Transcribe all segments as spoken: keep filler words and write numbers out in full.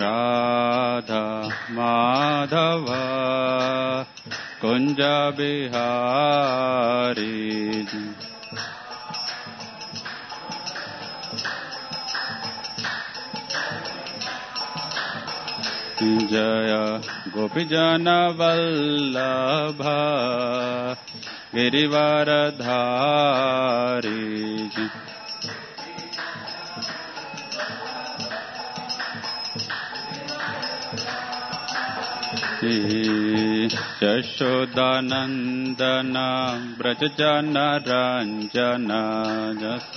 राधा माधव कुंज बिहारी जय गोपीजन वल्लभ गिरिवरधारी यशोदानंदन ब्रज जन रंजन जस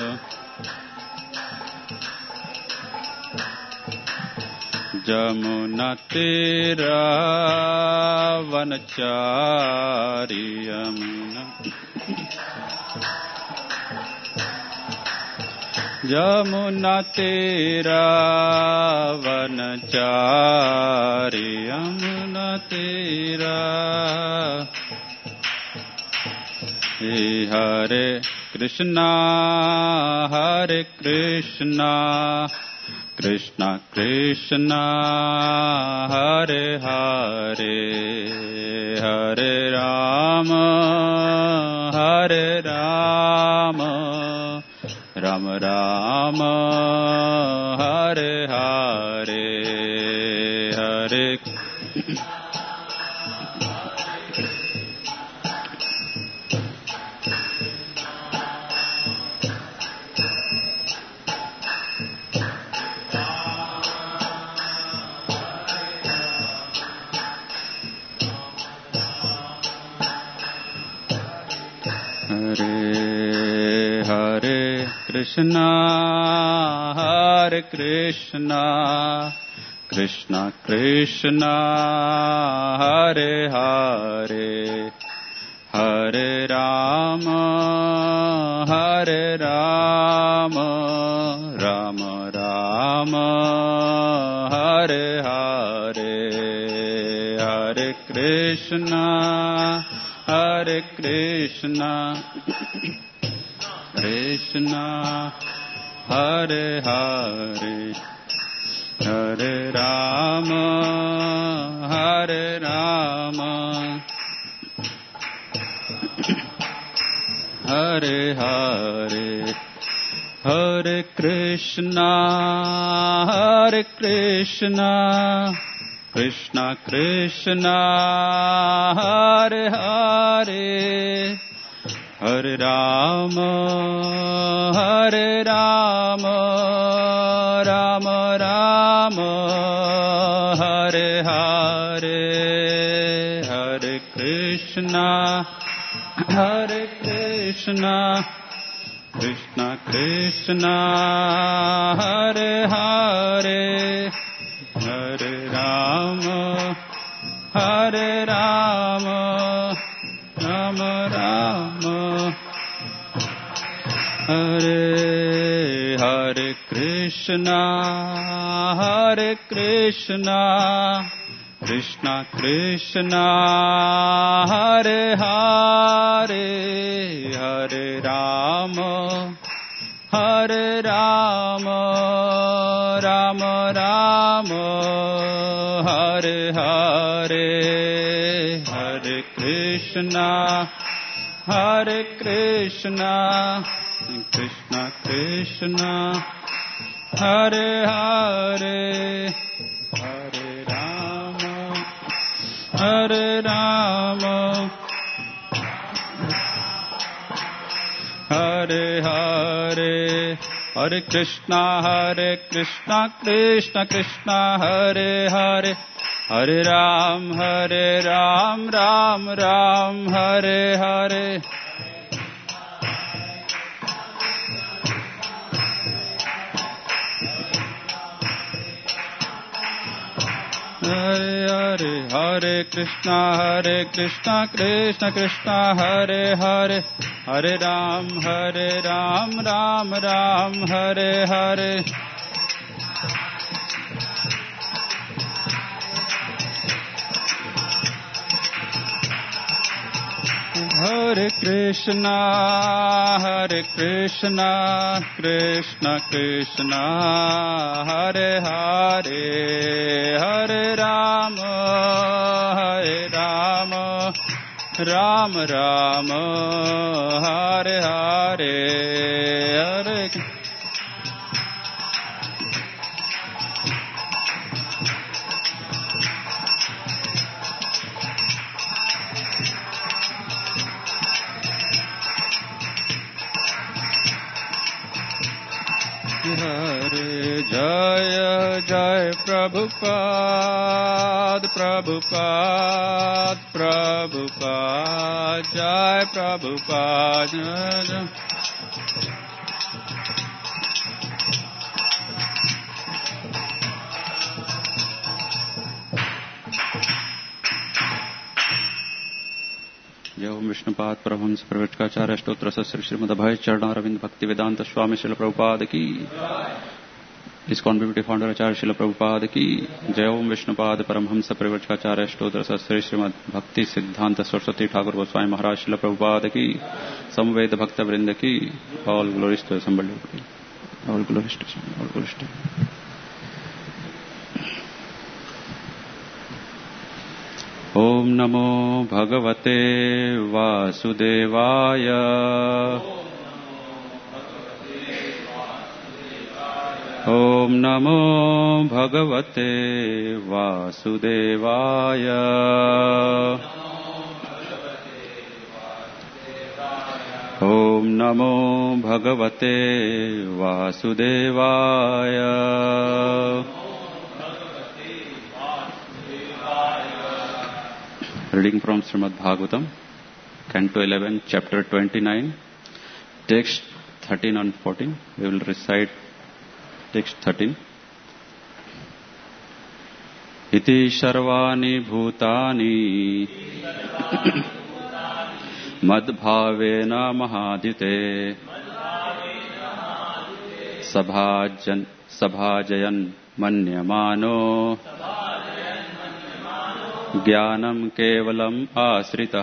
जमुना तीरा वनचारी यमुना यमुना तीरा वनचारी यमुना तीरा हरे कृष्णा हरे कृष्णा कृष्णा कृष्णा हरे हरे हरे राम हरे राम राम राम हरे हरे हरे कृष्णा हरे कृष्णा कृष्णा कृष्णा हरे हरे हरे राम हरे राम राम राम हरे हरे हरे कृष्णा हरे कृष्णा कृष्णा हरे हरे हरे राम हरे राम हरे हरे हरे कृष्णा हरे कृष्णा कृष्णा कृष्णा हरे हरे हरे राम हरे राम राम राम हरे हरे हरे कृष्णा हरे कृष्णा कृष्णा कृष्णा हरे हरे हरे राम हरे राम राम राम हरे हरे कृष्णा हरे कृष्णा कृष्णा कृष्णा हरे हरे हरे राम हरे राम राम राम हरे हरे हरे कृष्णा हरे कृष्णा कृष्णा कृष्णा हरे हरे हरे राम हरे राम हरे हरे हरे कृष्णा हरे कृष्णा कृष्णा कृष्णा हरे हरे हरे राम हरे राम राम राम हरे हरे हरे हरे हरे कृष्णा हरे कृष्णा कृष्णा कृष्णा हरे हरे हरे राम हरे Ram Ram Ram Hare Hare Hare Hare Krishna, Hare Krishna, Krishna Krishna, Hare Hare, Hare Rama, Hare Rama, Rama Rama, Hare Hare, Hare Hare Jaya Jaya Prabhupada Prabhupada Prabhupada Jaya Prabhupada जय ओम विष्णुपाद परमहंस प्रवचकाचार्य स्तोत्र श्री श्रीमद अभय चरणारविंद भक्ति वेदांत स्वामी शिल प्रभुपाद की इस्कॉन ब्यूटी फाउंडर आचार्य शिल प्रभुपाद की जय ओम विष्णुपाद परमहंस प्रवचकाचार्य स्तोत्र श्री श्रीमद भक्ति सिद्धांत सरस्वती ठाकुर गोस्वामी महाराज शिल प्रभुपाद की समवेद भक्त वृंद की all glories to assembled all glories to all glories to ओम नमो भगवते वासुदेवाय ओम नमो भगवते वासुदेवाय ओम नमो भगवते वासुदेवाय Reading from Srimad Bhagavatam, Canto eleven, Chapter twenty-nine, Text thirteen and fourteen. We will recite Text thirteen. Iti sarvani bhutani madbhavena mahadite sabhajan sabhajayan manyamano ज्ञानम केवलम आश्रितः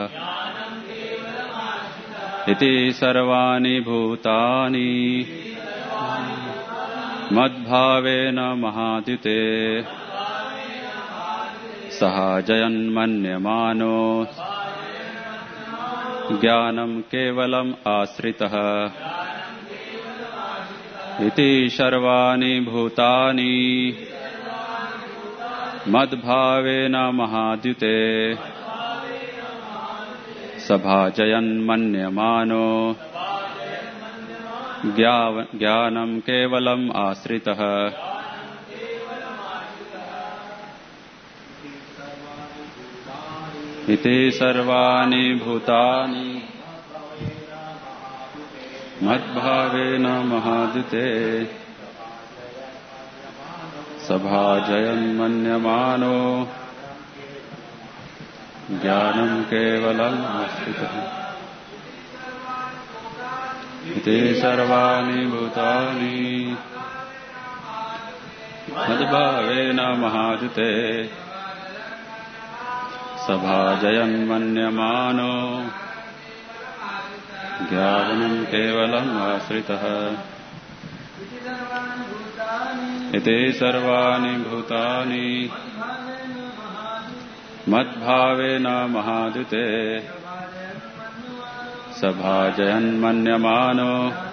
इति सर्वाणि भूतानि मद्भावेन महाद्युते सहजयन्मन्यमानो ज्ञानम केवलम आश्रितः इति सर्वाणि भूतानि मद्भावेन महाद्युते सभाजयन्मन्यमानो ज्ञानम केवलम आश्रितः इति सर्वाणि भूतानि मद्भावेन महाद्युते सभाजयन्मन्यमानो ज्ञानम केवलम आश्रितः इति सर्वाणि भूतानि मद्भावेन महाद्युते सभाजयन्मन्यमानो ज्ञानम केवलम आश्रितः इति सर्वाणि भूतानि मद्भावेन महाद्युते सभाजयन्मन्यमानो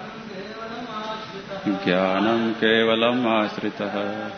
ज्ञानम केवलम आश्रितः.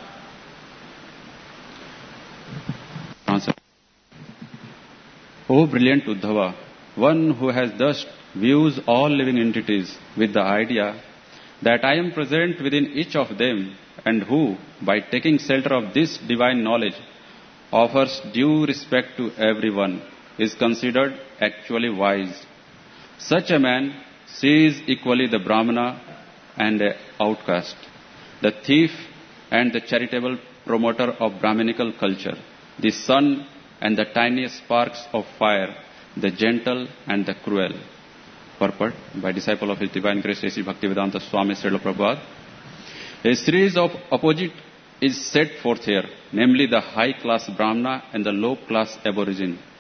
O brilliant Uddhava, one who has thus views all living entities with the idea that I am present within each of them, and who, by taking shelter of this divine knowledge, offers due respect to everyone, is considered actually wise. Such a man sees equally the Brahmana and the outcast, the thief and the charitable promoter of Brahminical culture, the sun and the tiniest sparks of fire, the gentle and the cruel. Purport by disciple of His Divine Grace, A C Bhaktivedanta Swami Srila Prabhupada. A series of opposite is set forth here, namely the high-class Brahmana and the low-class aborigine.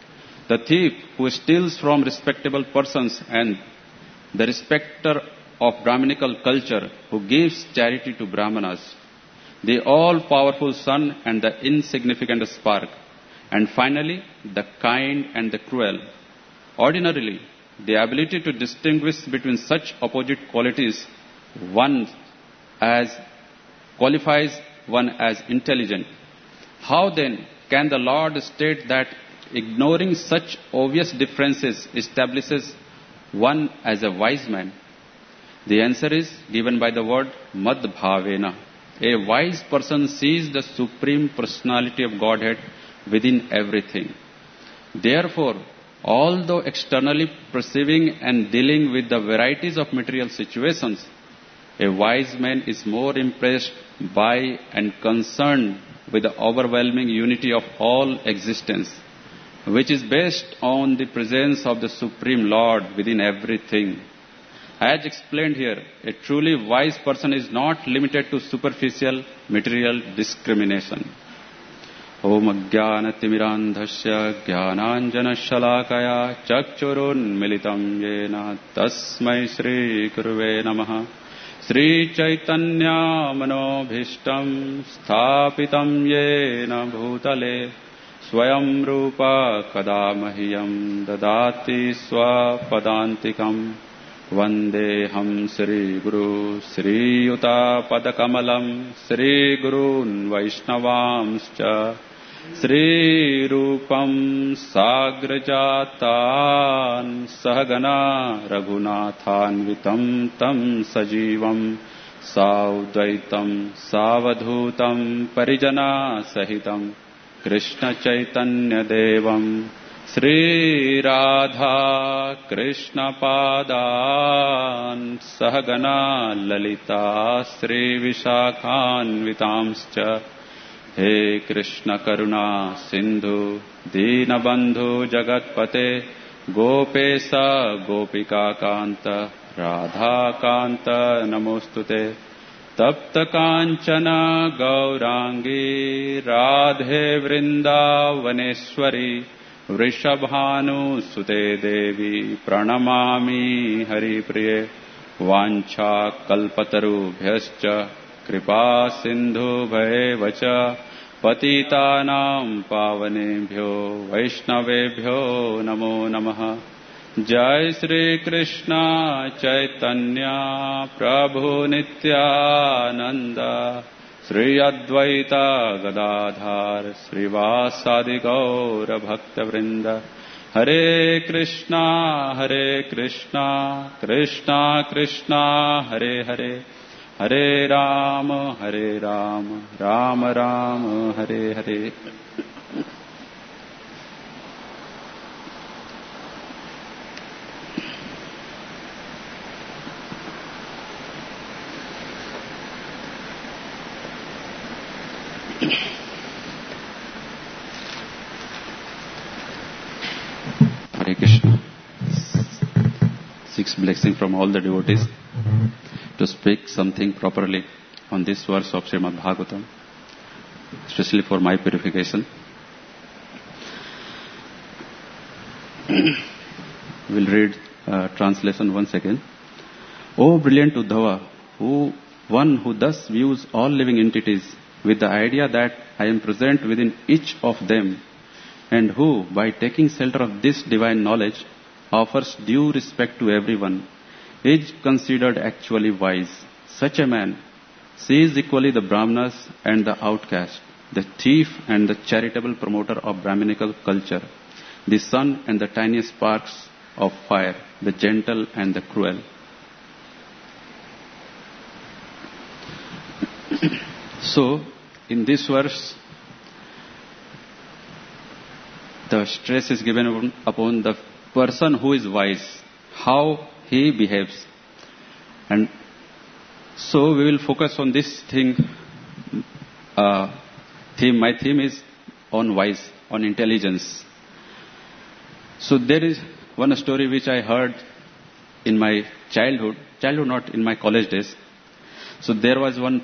The thief who steals from respectable persons and the respecter of Brahminical culture who gives charity to Brahmanas, the all-powerful sun and the insignificant spark, and finally, the kind and the cruel. Ordinarily, the ability to distinguish between such opposite qualities one as qualifies one as intelligent. How then can the Lord state that ignoring such obvious differences establishes one as a wise man? The answer is given by the word mad bhavena. A wise person sees the supreme personality of Godhead within everything. Therefore, although externally perceiving and dealing with the varieties of material situations, a wise man is more impressed by and concerned with the overwhelming unity of all existence, which is based on the presence of the Supreme Lord within everything. As explained here, a truly wise person is not limited to superficial material discrimination. Om Ajnanatirandhasya Jnananjanashalakaya Chakchurunmilitam Yena Tasmai Shri Guruve Namaha. Sri Chaitanya Manobhishtam Sthapitam Yena Bhutale Swayam Rupa Kadamahiyam Dadati Swapadantikam Vandeham Sri Guru Sri Yuta Padakamalam Sri Gurun Vaishnavamscha Sri Rupam Sagrajatan Sahagana Raghunathanvitam Tam Sajivam Saudvaitam Savadhutam Parijana Sahitam Krishna Chaitanya Devam Sri Radha Krishna Padan Sahagana Lalita Sri Vishakhanvitamscha He Krishna Karuna Sindhu Dinabandhu Jagatpate Gopesa Gopika Kanta Radha Kanta Namostute Tapta Kanchana Gaurangi Radhe Vrindavaneshwari Vrishabhanu Sute Devi Pranamami Hari Priye Vancha Kalpataru Bhyascha Kripa Sindhu Bhayevacha Patitanam Pavanebhyo Vaishnavebhyo Namo Namaha. Jai Sri Krishna Chaitanya Prabhu Nityananda Sri Advaita Gadadhar Sri Vasadi Gaura Bhakta Vrinda. Hare Krishna Hare Krishna Krishna Krishna Hare Hare Hare Rama Hare Rama Rama Rama Hare Hare. Hare Krishna. Six blessings from all the devotees to speak something properly on this verse of Srimad Bhagavatam, especially for my purification. We'll read uh, translation once again. O brilliant Uddhava, who one who thus views all living entities with the idea that I am present within each of them, and who, by taking shelter of this divine knowledge, offers due respect to everyone, is considered actually wise. Such a man sees equally the Brahmanas and the outcast, the thief and the charitable promoter of Brahminical culture, the sun and the tiny sparks of fire, the gentle and the cruel. So, in this verse, the stress is given upon the person who is wise, how he behaves. And so we will focus on this thing. Uh, theme. My theme is on wise, on intelligence. So there is one story which I heard in my childhood, childhood not in my college days. So there was one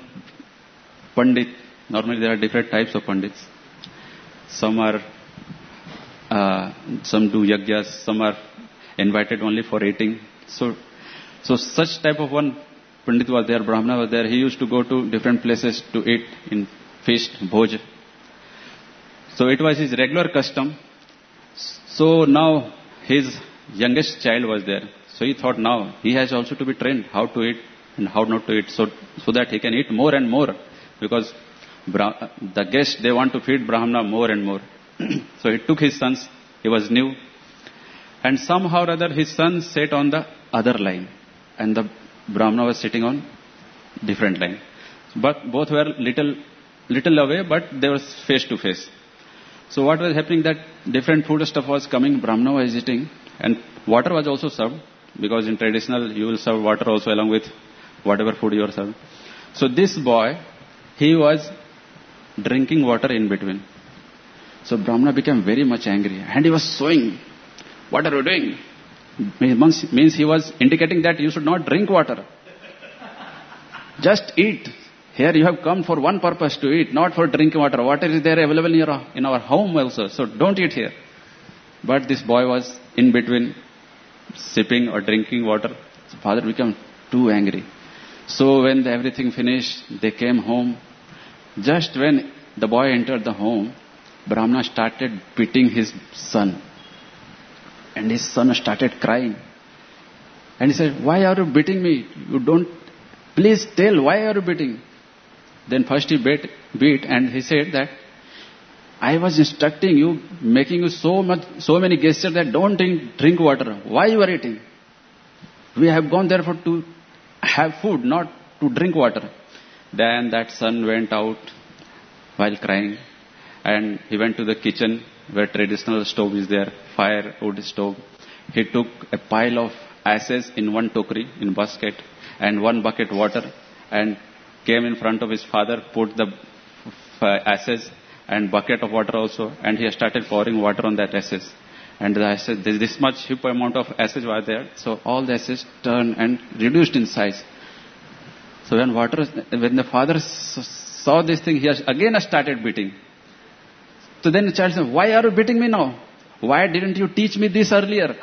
Pandit. Normally there are different types of Pandits. Some are uh, some do yagyas, some are invited only for eating. So, so such type of one Pandit was there, Brahmana was there. He used to go to different places to eat in feast, bhoj. So it was his regular custom. So now his youngest child was there. So he thought now he has also to be trained how to eat and how not to eat, so so that he can eat more and more, because Bra- the guests, they want to feed Brahmana more and more. So he took his sons. He was new. And somehow or other his son sat on the other line. And the Brahmana was sitting on different line. But both were little little away, but they were face to face. So what was happening, that different food stuff was coming, Brahmana was eating, and water was also served, because in traditional you will serve water also along with whatever food you are serving. So this boy, he was drinking water in between. So Brahmana became very much angry, and he was sowing, what are you doing? Means, means he was indicating that you should not drink water. Just eat. Here you have come for one purpose, to eat, not for drinking water. Water is there available in, your, in our home also, so don't eat here. But this boy was in between sipping or drinking water. So father became too angry. So when the, everything finished, they came home. Just when the boy entered the home, Brahmana started beating his son. And his son started crying. And he said, why are you beating me? You don't, please tell, why are you beating? Then first he beat, beat and he said that, I was instructing you, making you so much, so many gestures that don't drink, drink water. Why you are eating? We have gone there for to have food, not to drink water. Then that son went out while crying, and he went to the kitchen where traditional stove is there, fire wood stove. He took a pile of ashes in one tokri, in basket, and one bucket water, and came in front of his father, put the ashes and bucket of water also, and he started pouring water on that ashes. And the ashes, this much huge amount of ashes was there, so all the ashes turned and reduced in size. So when water, when the father saw this thing, he again started beating. So then the child said, why are you beating me now? Why didn't you teach me this earlier?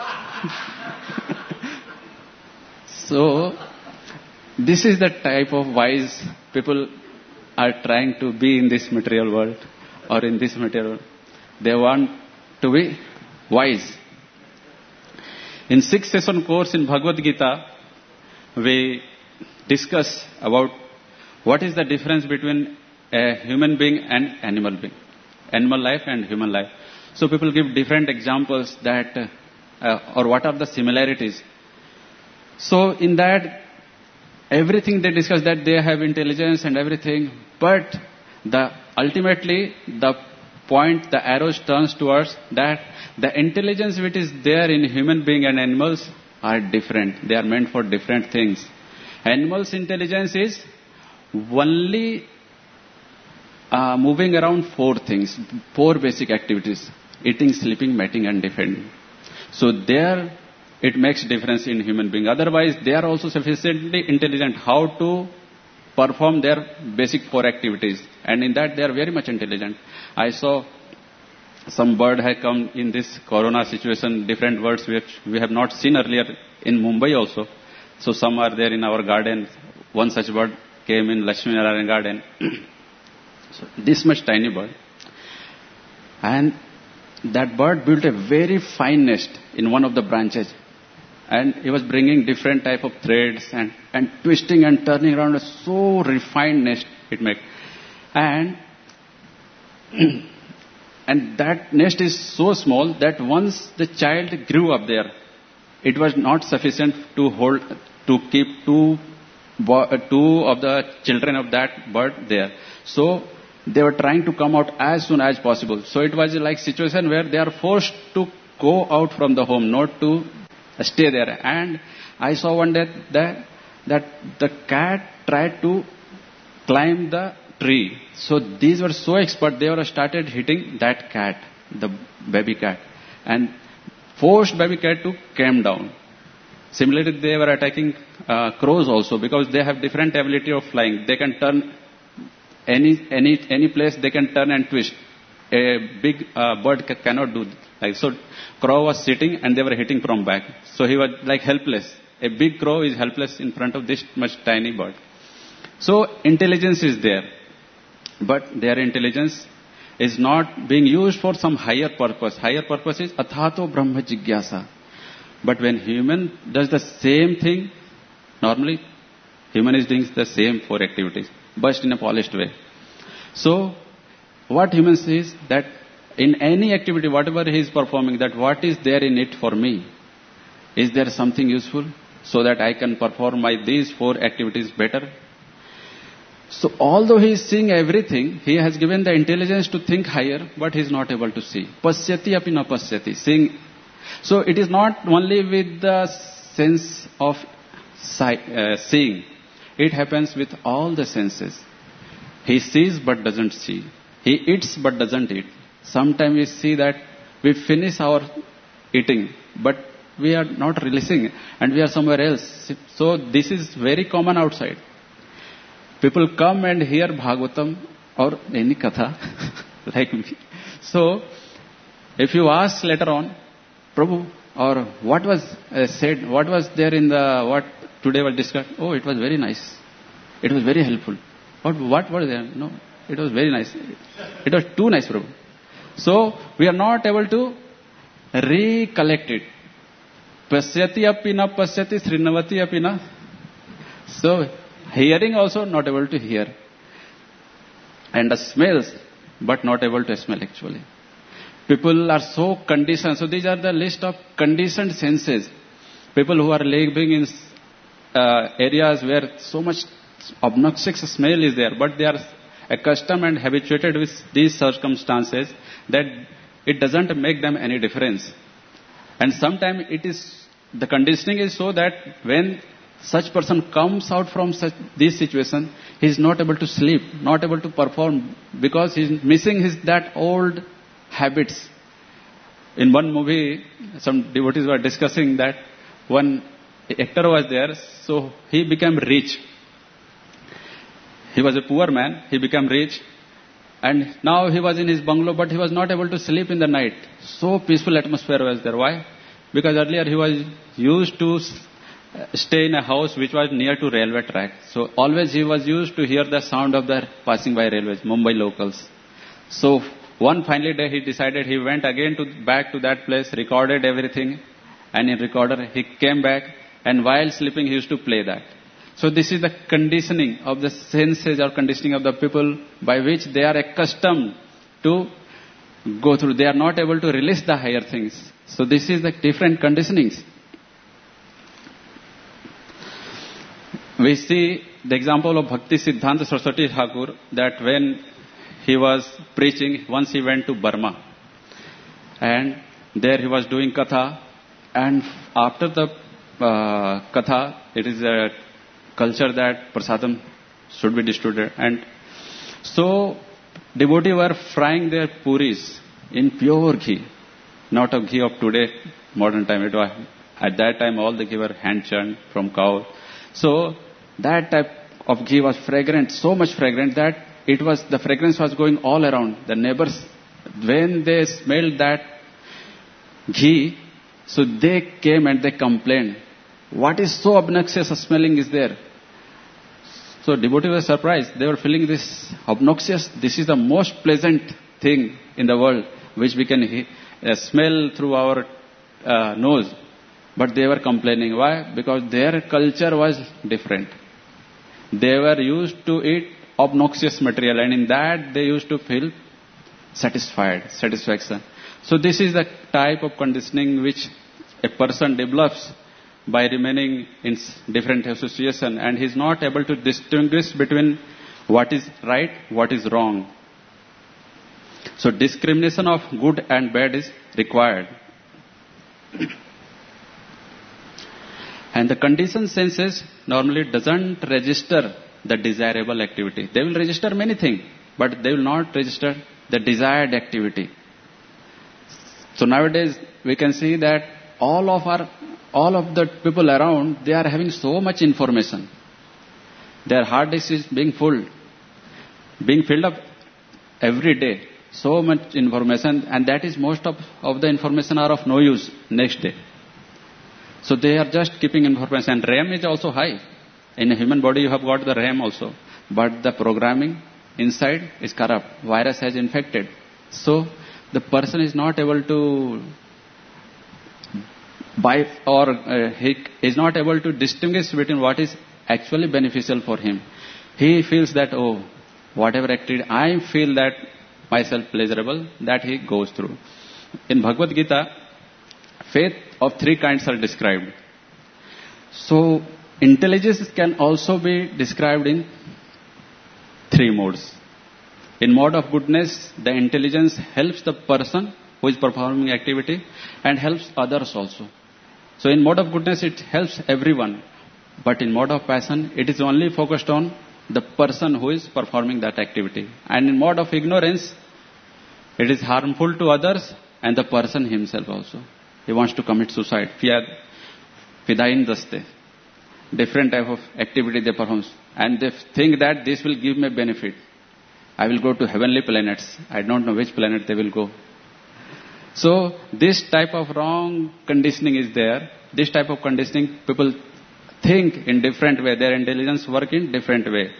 So, this is the type of wise people are trying to be in this material world, or in this material world. They want to be wise. In sixth session course in Bhagavad Gita, we discuss about what is the difference between a human being and animal being. Animal life and human life. So people give different examples that, uh, or what are the similarities. So in that, everything they discuss that they have intelligence and everything, but the ultimately the point, the arrows turns towards that the intelligence which is there in human being and animals are different. They are meant for different things. Animals' intelligence is only uh, moving around four things, four basic activities: eating, sleeping, mating, and defending. So there it makes difference in human being. Otherwise, they are also sufficiently intelligent how to perform their basic four activities. And in that, they are very much intelligent. I saw some bird had come in this corona situation, different birds which we have not seen earlier in Mumbai also. So some are there in our garden. One such bird came in Lakshmi Narayan garden. So this much tiny bird. And that bird built a very fine nest in one of the branches. And he was bringing different type of threads and, and twisting and turning around a so refined nest it made. And, and that nest is so small that once the child grew up there, it was not sufficient to hold, to keep two, two of the children of that bird there. So they were trying to come out as soon as possible. So it was like situation where they are forced to go out from the home, not to stay there. And I saw one day that, that the cat tried to climb the tree. So these were so expert, they were started hitting that cat, the baby cat, and forced baby cat to come down. Similarly, they were attacking uh, crows also, because they have different ability of flying. They can turn any any any place, they can turn and twist. a big uh, bird ca- cannot do like so. Crow was sitting and they were hitting from back. So he was like helpless. A big crow is helpless in front of this much tiny bird. So intelligence is there, but their intelligence is not being used for some higher purpose. Higher purpose is athato brahma jigyasa. But when human does the same thing, normally human is doing the same four activities, but in a polished way. So what human says that in any activity, whatever he is performing, that what is there in it for me? Is there something useful so that I can perform my these four activities better? So although he is seeing everything, he has given the intelligence to think higher, but he is not able to see. Pasyati api na pasyati. Seeing. So it is not only with the sense of sight, uh, seeing. It happens with all the senses. He sees but doesn't see. He eats but doesn't eat. Sometimes we see that we finish our eating, but we are not releasing and we are somewhere else. So this is very common outside. People come and hear Bhagavatam or any katha like me. So if you ask later on, Prabhu, or what was uh, said, what was there in the, what today was discussed? Oh, it was very nice. It was very helpful. What, what was there? No, it was very nice. It was too nice, Prabhu. So we are not able to recollect it. Pasyati api na pasyati srinavati api na. So hearing also not able to hear. And the smells, but not able to smell actually. People are so conditioned. So these are the list of conditioned senses. People who are living in uh, areas where so much obnoxious smell is there, but they are accustomed and habituated with these circumstances that it doesn't make them any difference. And sometimes it is, the conditioning is so that when such person comes out from such this situation, he is not able to sleep, not able to perform, because he is missing his that old habits. In one movie, some devotees were discussing that one actor was there, so he became rich. He was a poor man, he became rich, and now he was in his bungalow, but he was not able to sleep in the night. So peaceful atmosphere was there. Why? Because earlier he was used to stay in a house which was near to railway track. So always he was used to hear the sound of the passing by railways, Mumbai locals. So one finally day he decided he went again to back to that place, recorded everything, and in recorder he came back, and while sleeping he used to play that. So this is the conditioning of the senses or conditioning of the people by which they are accustomed to go through. They are not able to release the higher things. So this is the different conditionings. We see the example of Bhakti Siddhanta Saraswati Thakur, that when he was preaching, once he went to Burma, and there he was doing katha, and after the uh, katha, it is a culture that prasadam should be distributed, and so devotees were frying their puris in pure ghee, not of ghee of today, modern time. It was, at that time all the ghee were hand churned from cow. So that type of ghee was fragrant, so much fragrant that it was, the fragrance was going all around. The neighbors, when they smelled that ghee, so they came and they complained, what is so obnoxious smelling is there? So devotees were surprised. They were feeling this obnoxious. This is the most pleasant thing in the world, which we can he, uh, smell through our uh, nose. But they were complaining. Why? Because their culture was different. They were used to eat obnoxious material, and in that they used to feel satisfied, satisfaction. So this is the type of conditioning which a person develops by remaining in different association, and he is not able to distinguish between what is right, what is wrong. So discrimination of good and bad is required. And the conditioned senses normally doesn't register the desirable activity. They will register many things, but they will not register the desired activity. So nowadays we can see that all of our, all of the people around, they are having so much information. Their hard disk is being full, being filled up every day. so much information, and that is most of, of the information are of no use next day. So they are just keeping information. RAM is also high. In a human body you have got the RAM also. But the programming inside is corrupt. Virus has infected. So the person is not able to buy, or uh, he is not able to distinguish between what is actually beneficial for him. He feels that, oh, whatever activity, I feel that myself pleasurable, that he goes through. In Bhagavad Gita, faith of three kinds are described. So, intelligence can also be described in three modes. In mode of goodness, the intelligence helps the person who is performing activity and helps others also. So, in mode of goodness, it helps everyone. But in mode of passion, it is only focused on the person who is performing that activity. And in mode of ignorance, it is harmful to others and the person himself also. He wants to commit suicide. Fidain daste. Different type of activity they perform. And they think that this will give me benefit. I will go to heavenly planets. I don't know which planet they will go. So this type of wrong conditioning is there. This type of conditioning, people think in different way. Their intelligence work in different way.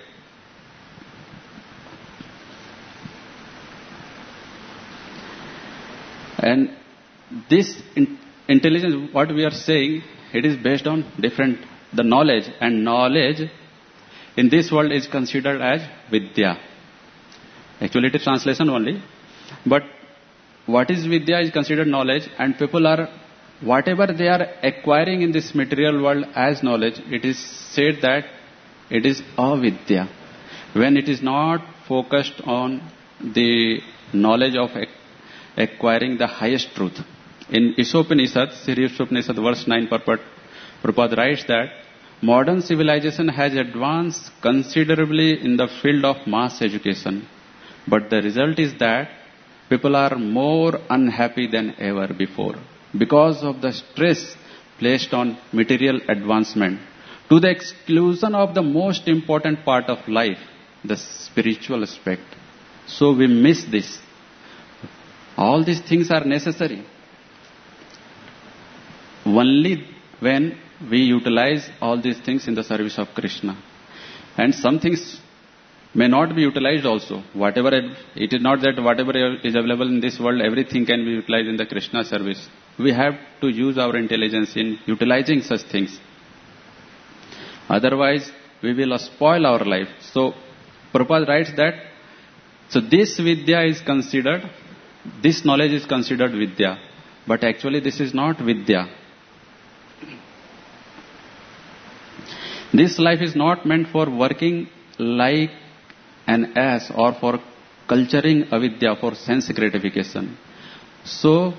And this in- intelligence, what we are saying, it is based on different, the knowledge. And knowledge in this world is considered as Vidya. Actually it is translation only. But what is Vidya is considered knowledge, and people are, whatever they are acquiring in this material world as knowledge, it is said that it is avidya. When it is not focused on the knowledge of acquiring the highest truth. In Isopanishad, Sri Isopanishad verse nine, Prabhupada writes that modern civilization has advanced considerably in the field of mass education. But the result is that people are more unhappy than ever before because of the stress placed on material advancement, to the exclusion of the most important part of life, the spiritual aspect. So we miss this. All these things are necessary. Only when we utilize all these things in the service of Krishna. And some things may not be utilized also. Whatever, it is not that whatever is available in this world, everything can be utilized in the Krishna service. We have to use our intelligence in utilizing such things. Otherwise, we will spoil our life. So, Prabhupada writes that, so this Vidya is considered, this knowledge is considered Vidya. But actually this is not Vidya. This life is not meant for working like an ass or for culturing avidya, for sense gratification. So,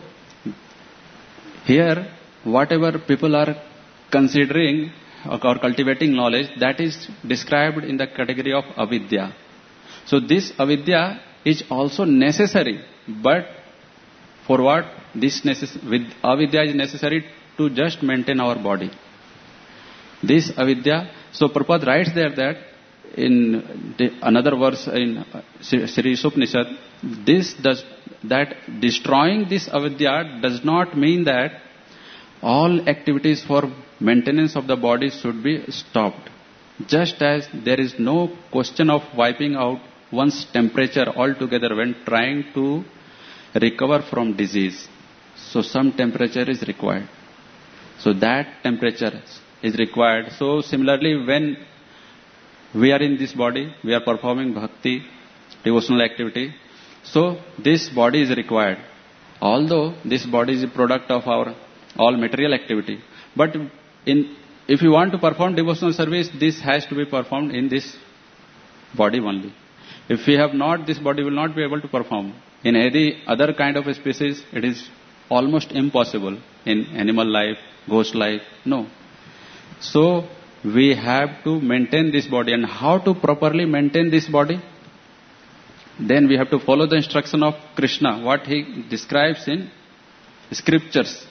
here, whatever people are considering or cultivating knowledge, that is described in the category of avidya. So, this avidya is also necessary, but for what? This necess- with avidya is necessary to just maintain our body. This avidya, so Prabhupada writes there that in the, another verse in Sri Upanishad, this does, that destroying this avidya does not mean that all activities for maintenance of the body should be stopped. Just as there is no question of wiping out one's temperature altogether when trying to recover from disease. So some temperature is required. So that temperature is required. So similarly, when we are in this body, we are performing bhakti, devotional activity. So this body is required. Although this body is a product of our all material activity. But in, if you want to perform devotional service, this has to be performed in this body only. If we have not, this body will not be able to perform. In any other kind of a species, it is almost impossible. In animal life, ghost life, no. So, we have to maintain this body. And how to properly maintain this body? Then we have to follow the instruction of Krishna, what he describes in scriptures.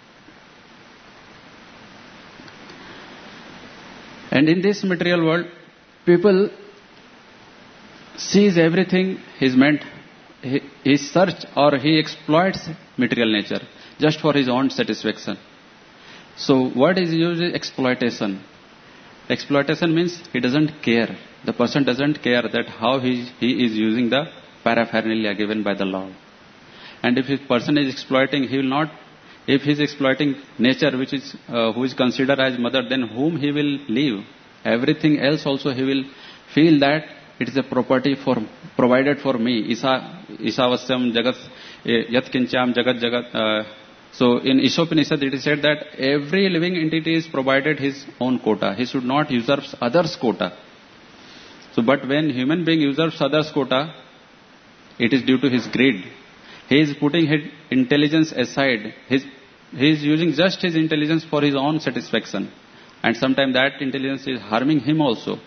And in this material world, people sees everything is meant he, he search or he exploits material nature just for his own satisfaction. So what is usually exploitation? Exploitation means he doesn't care. The person doesn't care that how he, he is using the paraphernalia given by the law. And if a person is exploiting, he will not, if he is exploiting nature, which is, uh, who is considered as mother, then whom he will leave? Everything else also he will feel that it is a property for, provided for me. Isa, Isavasyam jagat, yat kincham jagat jagat. Uh, so in Ishopanishad it is said that every living entity is provided his own quota. He should not usurp others' quota. So but when human being usurps others' quota, it is due to his greed. He is putting his intelligence aside. His, he is using just his intelligence for his own satisfaction. And sometimes that intelligence is harming him also.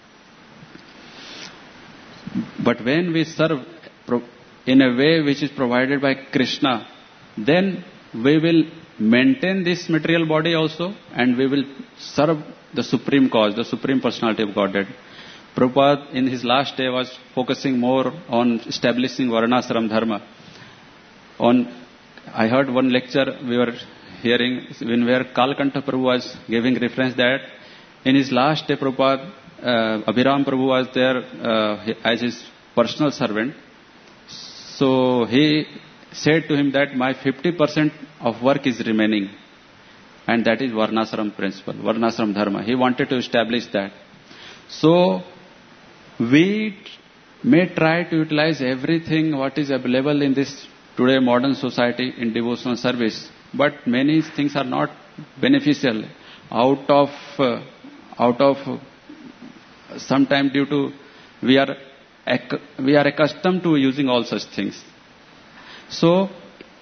But when we serve in a way which is provided by Krishna, then we will maintain this material body also, and we will serve the supreme cause, the supreme personality of Godhead. Prabhupada in his last day was focusing more on establishing Varnashram Dharma. On, I heard one lecture we were hearing when where Kalkanta Prabhu was giving reference that in his last day Prabhupada, uh, Abhiram Prabhu was there uh, as his personal servant. So he said to him that my fifty percent of work is remaining, and that is Varnashram principle, Varnashram Dharma. He wanted to establish that. So we may try to utilize everything what is available in this today modern society in devotional service, but many things are not beneficial out of uh, out of uh, sometime due to we are ac- we are accustomed to using all such things. So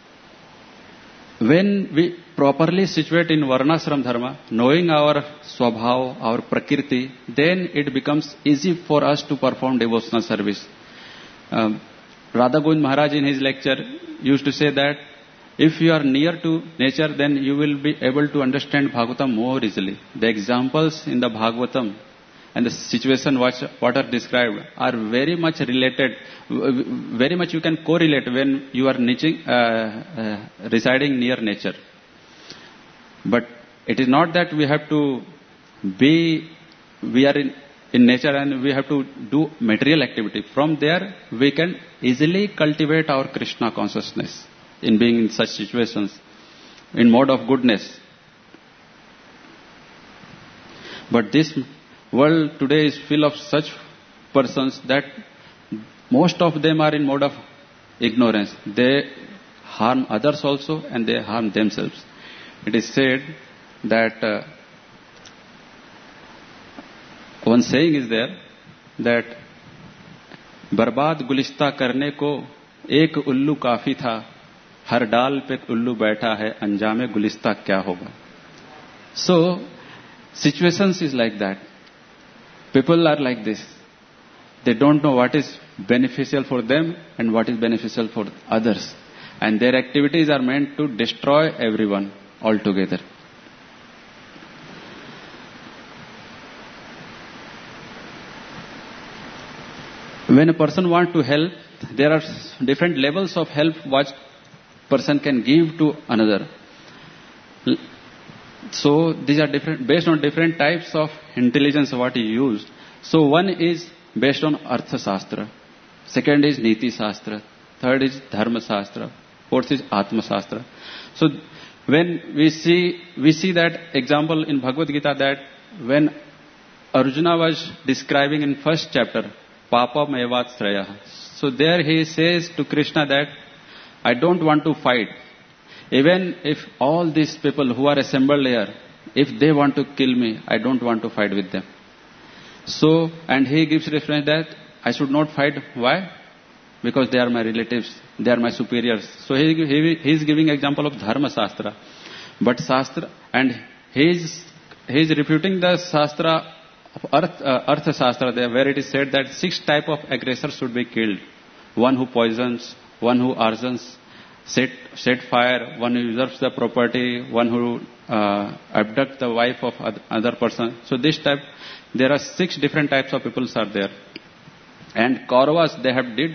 when we properly situate in Varnashram Dharma, knowing our swabhav, our prakriti, then it becomes easy for us to perform devotional service. Um, Radha Govind Maharaj in his lecture used to say that if you are near to nature, then you will be able to understand Bhagavatam more easily. The examples in the Bhagavatam and the situation what, what are described are very much related, very much you can correlate when you are niching, uh, uh, residing near nature. But it is not that we have to be, we are in, in nature and we have to do material activity. From there, we can easily cultivate our Krishna consciousness in being in such situations, in mode of goodness. But this world today is full of such persons that most of them are in mode of ignorance. They harm others also and they harm themselves. It is said that uh, one saying is there that बर्बाद गुलिस्ता करने को एक उल्लू काफी था, हर डाल पे उल्लू बैठा है, अंजामे गुलिस्ता क्या होगा. So situations is like that. People are like this. They don't know what is beneficial for them and what is beneficial for others. And their activities are meant to destroy everyone altogether. When a person wants to help, there are different levels of help what person can give to another. So these are different, based on different types of intelligence what he used. So one is based on Artha Shastra. Second is Niti Shastra. Third is Dharma Shastra. Fourth is Atma Shastra. So when we see, we see that example in Bhagavad Gita that when Arjuna was describing in first chapter, Papa Mevat Shraya. So there he says to Krishna that I don't want to fight. Even if all these people who are assembled here, if they want to kill me, I don't want to fight with them. So, and he gives reference that I should not fight. Why? Because they are my relatives, they are my superiors. So he, he, he is giving example of Dharma Shastra. But Shastra, and he is, he is refuting the Shastra of Arth, uh, Artha Shastra there, where it is said that six type of aggressors should be killed. One who poisons, one who arsons, set, set fire, one who usurps the property, one who uh, abducts the wife of other person. So this type, there are six different types of people are there. And Kauravas, they have did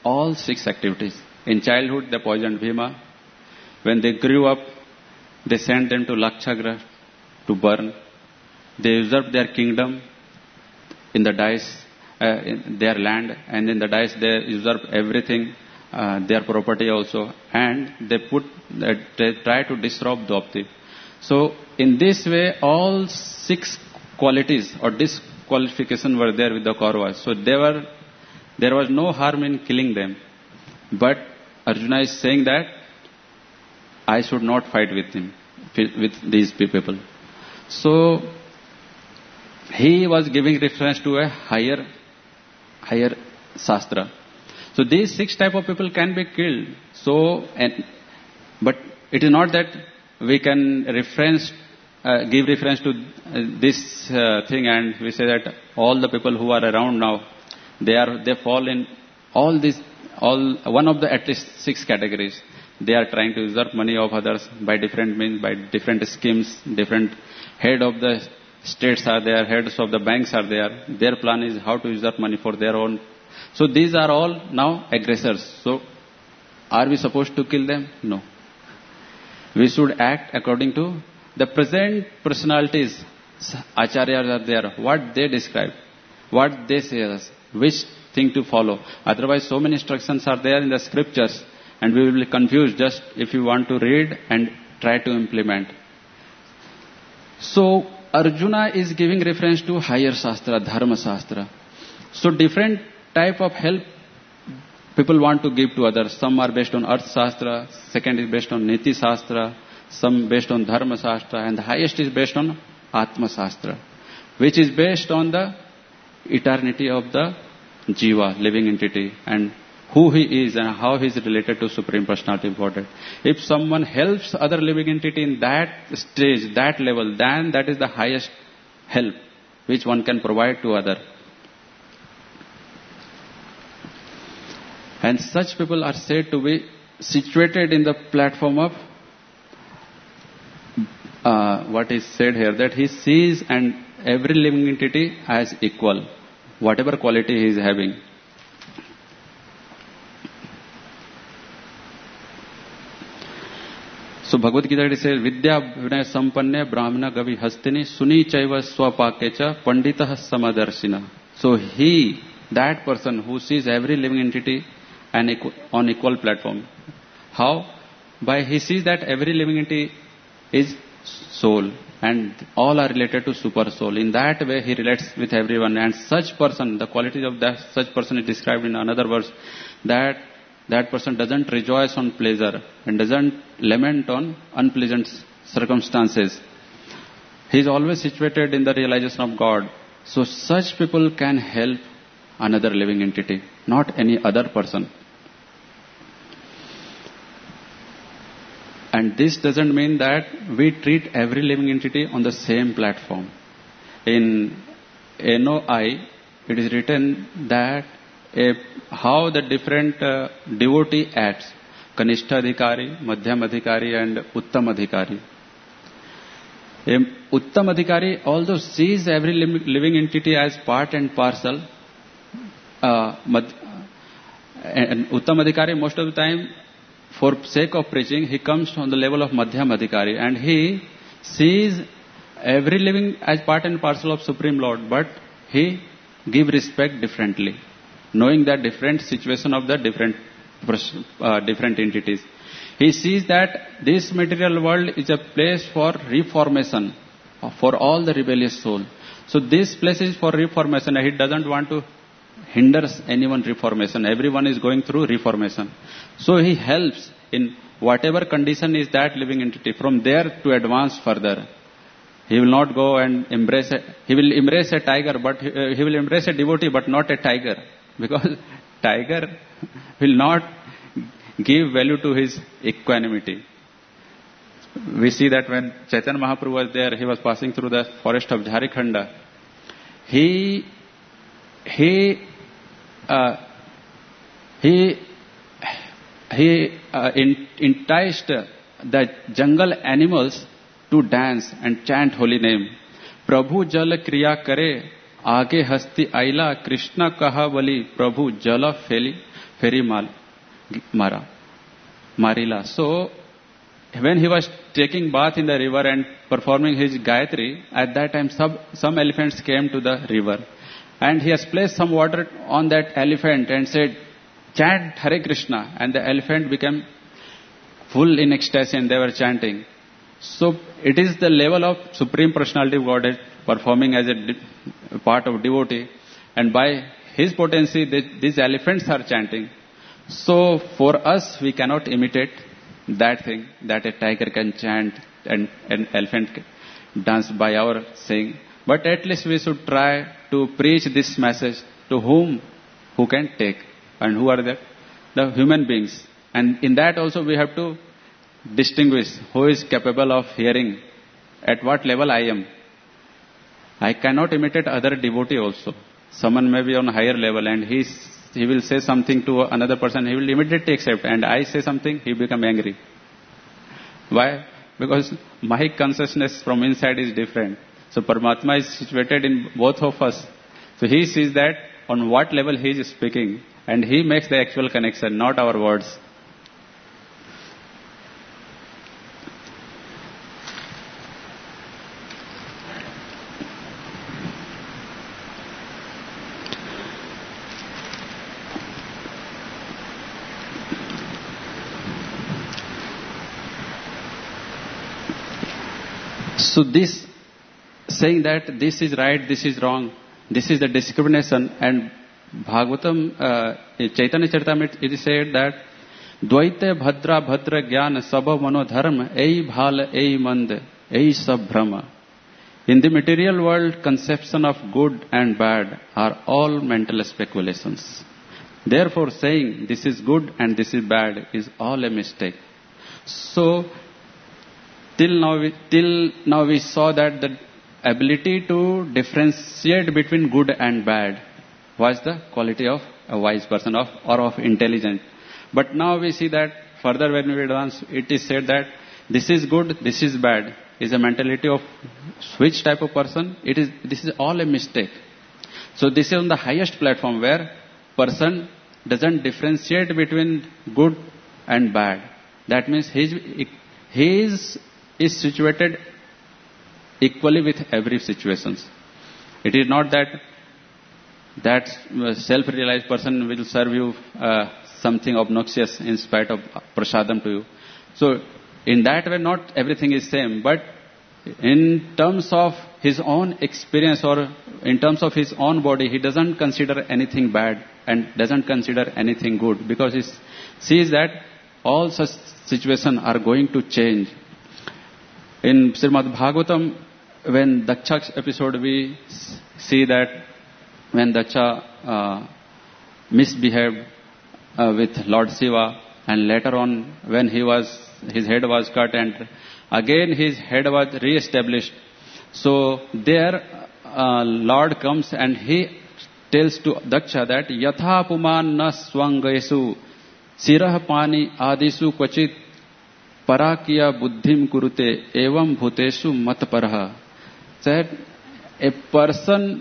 all six activities. In childhood, they poisoned Bhima. When they grew up, they sent them to Lakshagriha to burn. They usurped their kingdom in the dice, uh, in their land, and in the dice they usurped everything, uh, their property also, and they put, uh, they try to disrobe Dwaupadi. So in this way, all six qualities or disqualification were there with the Kauravas. So they were, there was no harm in killing them. But Arjuna is saying that I should not fight with him, with these people. So he was giving reference to a higher, higher Shastra. So these six type of people can be killed. So, and, but it is not that we can reference, uh, give reference to uh, this uh, thing, and we say that all the people who are around now, they are, they fall in all these, all one of the at least six categories. They are trying to usurp money of others by different means, by different schemes. Different head of the states are there, heads of the banks are there. Their plan is how to usurp money for their own. So these are all now aggressors. So are we supposed to kill them? No. We should act according to the present personalities. Acharyas are there. What they describe, what they say us, which thing to follow. Otherwise, so many instructions are there in the scriptures, and we will be confused just if you want to read and try to implement. So Arjuna is giving reference to higher Shastra, Dharma Shastra. So different type of help people want to give to others. Some are based on Arth Shastra, second is based on Niti Shastra, some based on Dharma Shastra, and the highest is based on Atma Shastra, which is based on the eternity of the Jiva, living entity, and who he is and how he is related to Supreme Personality of Godhead. If someone helps other living entity in that stage, that level, then that is the highest help which one can provide to other. And such people are said to be situated in the platform of uh, what is said here, that he sees and every living entity as equal, whatever quality he is having. So Bhagavad Gita it says, Vidya Vinaya Sampanne Brahmana Gavi Hastini Suni Chaiva Swapakecha Panditah Samadarshina. So he, that person who sees every living entity and equal, on equal platform. How? By he sees that every living entity is soul and all are related to super soul. In that way he relates with everyone, and such person, the qualities of that such person is described in another verse, that that person doesn't rejoice on pleasure and doesn't lament on unpleasant circumstances. He is always situated in the realization of God. So such people can help another living entity, not any other person. And this doesn't mean that we treat every living entity on the same platform. In N O I, it is written that a, how the different uh, devotee acts, Kanishta Adhikari, Madhyam Adhikari and Uttam Adhikari. A Uttam Adhikari although sees every living entity as part and parcel, uh, and Uttam Adhikari most of the time, for sake of preaching, he comes on the level of Madhyam Adhikari, and he sees every living as part and parcel of Supreme Lord, but he gives respect differently, knowing the different situation of the different uh, different entities. He sees that this material world is a place for reformation for all the rebellious soul. So this place is for reformation. He doesn't want to hinder anyone reformation. Everyone is going through reformation. So he helps in whatever condition is that living entity, from there to advance further. He will not go and embrace a, he will embrace a tiger, but he, uh, he will embrace a devotee, but not a tiger. Because tiger will not give value to his equanimity. We see that when Chaitanya Mahaprabhu was there, he was passing through the forest of Jharikhanda. He, he, uh, he, he uh, enticed the jungle animals to dance and chant holy name. Prabhu jal kriya kare आगे हस्ती आइला कृष्ण कहा बली प्रभु जल फेली फेरी माल mara marila. So when he was taking bath in the river and performing his gayatri, at that time some some elephants came to the river, and he has placed some water on that elephant and said, chant Hare Krishna, and the elephant became full in ecstasy and they were chanting. So it is the level of Supreme Personality of Godhead performing as a de- part of devotee, and by his potency they, these elephants are chanting. So for us we cannot imitate that thing that a tiger can chant and an elephant can dance by our saying, but at least we should try to preach this message to whom who can take, and who are the, the human beings. And in that also we have to distinguish who is capable of hearing, at what level I am. I cannot imitate other devotee also. Someone may be on higher level and he he will say something to another person, he will immediately accept, and I say something, he become angry. Why? Because my consciousness from inside is different. So Paramatma is situated in both of us. So he sees that on what level he is speaking, and he makes the actual connection, not our words. So this, saying that this is right, this is wrong, this is the discrimination, and Bhagavatam, uh, Chaitanya Charitamrita, it is said that Dvaite bhadra bhadra jnana sabha manodharma ei bhala ei mand ei sabhrama. In the material world, conception of good and bad are all mental speculations. Therefore, saying this is good and this is bad is all a mistake. So, Till now, we, till now we saw that the ability to differentiate between good and bad was the quality of a wise person of, or of intelligent. But now we see that further when we advance, it is said that this is good, this is bad. Is a mentality of which type of person? It is. This is all a mistake. So this is on the highest platform where person doesn't differentiate between good and bad. That means he is, he is is situated equally with every situation. It is not that that self-realized person will serve you uh, something obnoxious in spite of prasadam to you. So in that way, not everything is same, but in terms of his own experience or in terms of his own body, he doesn't consider anything bad and doesn't consider anything good, because he sees that all such situations are going to change. In Srimad Bhagavatam, when Daksha's episode, we see that when Daksha uh, misbehaved uh, with Lord Shiva, and later on when he was, his head was cut and again his head was re-established. So there uh, Lord comes and he tells to Daksha that Yatha puman na swangayesu sirah pani adisu kvachit Parakya buddhim kurute evam bhutesu matparaha. Said a person,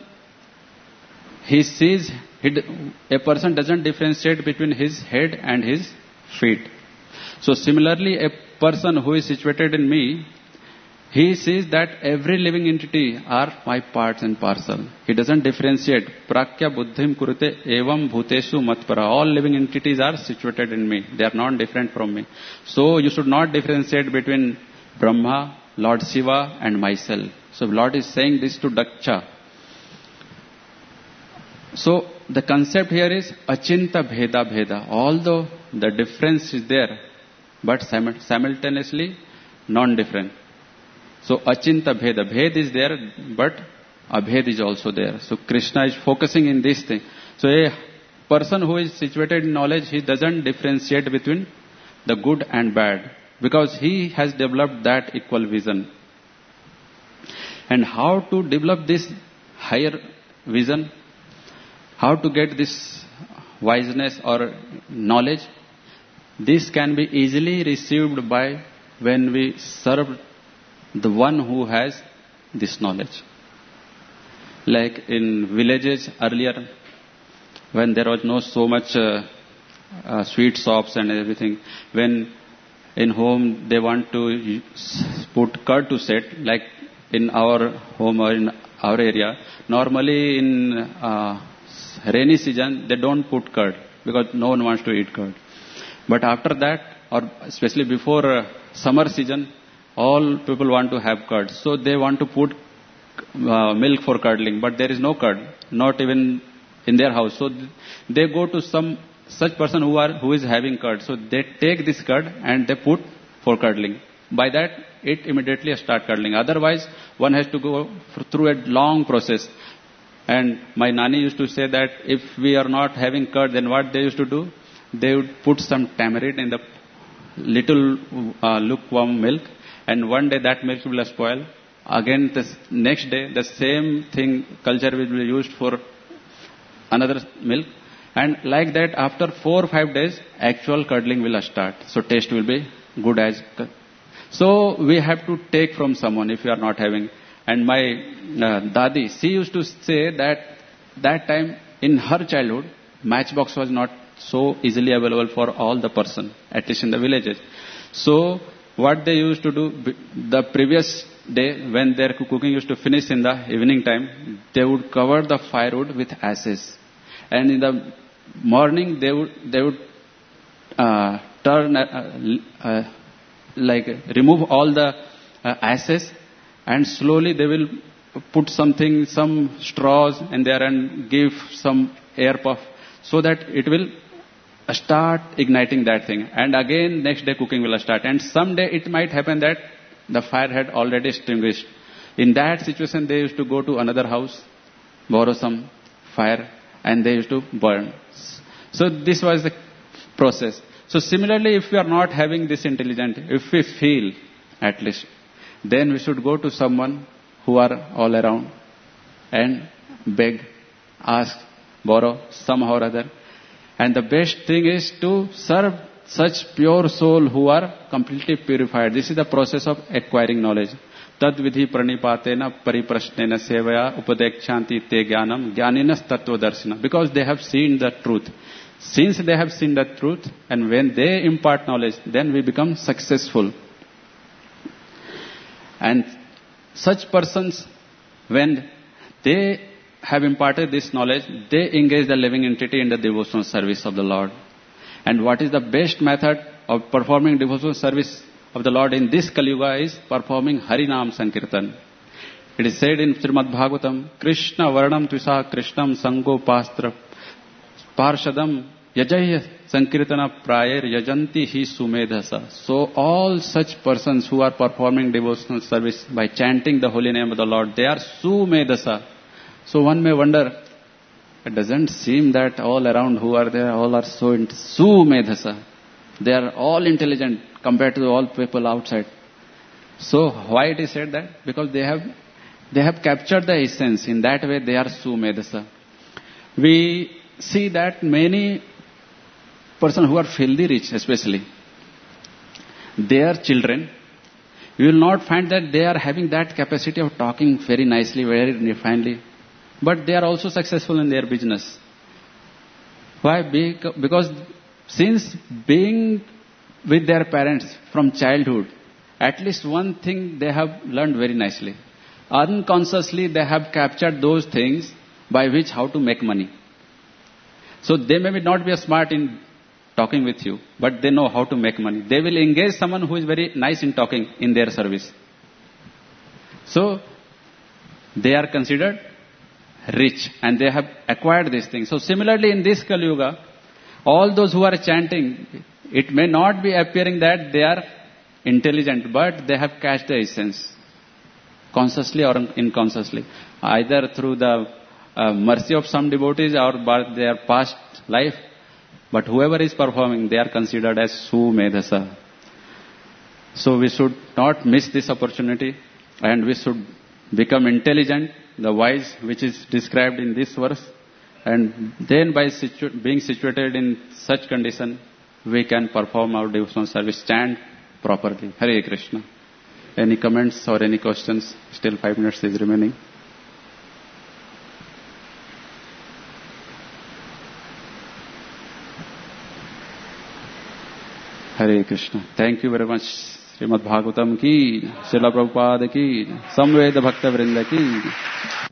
he sees, he, a person doesn't differentiate between his head and his feet. So similarly, a person who is situated in me, he sees that every living entity are my parts and parcel. He doesn't differentiate. Prakya buddhim kurute evam bhutesu matpara. All living entities are situated in me. They are not different from me. So you should not differentiate between Brahma, Lord Shiva and myself. So Lord is saying this to Daksha. So the concept here is achinta bheda bheda. Although the difference is there, but simultaneously non-different. So achinta bheda. Bhed is there, but abhed is also there. So Krishna is focusing in this thing. So a person who is situated in knowledge, he doesn't differentiate between the good and bad, because he has developed that equal vision. And how to develop this higher vision, how to get this wiseness or knowledge, this can be easily received by when we serve the one who has this knowledge. Like in villages earlier, when there was no so much uh, uh, sweet shops and everything, when in home they want to use- put curd to set, like in our home or in our area, normally in uh, rainy season they don't put curd because no one wants to eat curd. But after that, or especially before uh, summer season, all people want to have curd. So they want to put uh, milk for curdling, but there is no curd, not even in their house. So th- they go to some such person who are who is having curd. So they take this curd and they put for curdling. By that, it immediately start curdling. Otherwise, one has to go f- through a long process. And my nani used to say that if we are not having curd, then what they used to do? They would put some tamarind in the little uh, lukewarm milk, and one day that milk will spoil. Again, the s- next day, the same thing, culture will be used for another milk. And like that, after four or five days, actual curdling will start. So taste will be good as. cu- So we have to take from someone if you are not having. And my uh, dadi, she used to say that that time in her childhood, matchbox was not so easily available for all the person, at least in the villages. So what they used to do, b- the previous day when their coo- cooking used to finish in the evening time, they would cover the firewood with ashes. And in the morning, they would, they would uh, turn, uh, uh, like remove all the uh, ashes, and slowly they will put something, some straws in there and give some air puff so that it will start igniting that thing. And again, next day cooking will start. And someday it might happen that the fire had already extinguished. In that situation, they used to go to another house, borrow some fire, and they used to burn. So this was the process. So similarly, if we are not having this intelligence, if we feel at least, then we should go to someone who are all around and beg, ask, borrow somehow or other. And the best thing is to serve such pure soul who are completely purified. This is the process of acquiring knowledge. Tad vidhi pranipatena pariprashnena sevaya upadekshanti te jnanam jnaninas tattva darshana. Because they have seen the truth. Since they have seen the truth, and when they impart knowledge, then we become successful. And such persons, when they have imparted this knowledge, they engage the living entity in the devotional service of the Lord. And what is the best method of performing devotional service of the Lord in this Kali Yuga is performing Harinam Sankirtan. It is said in Srimad Bhagavatam, Krishna Varnam Tvisa Krishnam Sango Pastra Parshadam Yajaya Sankirtana Prayer Yajanti Hi Sumedhasa. So all such persons who are performing devotional service by chanting the holy name of the Lord, they are Sumedhasa. So one may wonder, it doesn't seem that all around who are there, all are so int- Sumedhasa. They are all intelligent compared to all people outside. So why it is said that? Because they have they have captured the essence. In that way they are Sumedhasa. We see that many persons who are filthy rich especially, their children, you will not find that they are having that capacity of talking very nicely, very refinedly. But they are also successful in their business. Why? Bec- Because since being with their parents from childhood, at least one thing they have learned very nicely. Unconsciously they have captured those things by which how to make money. So they may not be smart in talking with you, but they know how to make money. They will engage someone who is very nice in talking in their service. So they are considered rich and they have acquired these things. So similarly in this Kali Yuga, all those who are chanting, it may not be appearing that they are intelligent, but they have catched the essence, consciously or unconsciously, either through the uh, mercy of some devotees or by their past life. But whoever is performing, they are considered as Sumedhasa. So we should not miss this opportunity, and we should become intelligent, the wise, which is described in this verse. And then by situ- being situated in such condition, we can perform our devotional service, chant properly. Hare Krishna. Any comments or any questions? Still five minutes is remaining. Hare Krishna. Thank you very much. Srimad Bhagavatam ki, Srila Prabhupada ki, Samveda Bhakta Vrinda ki.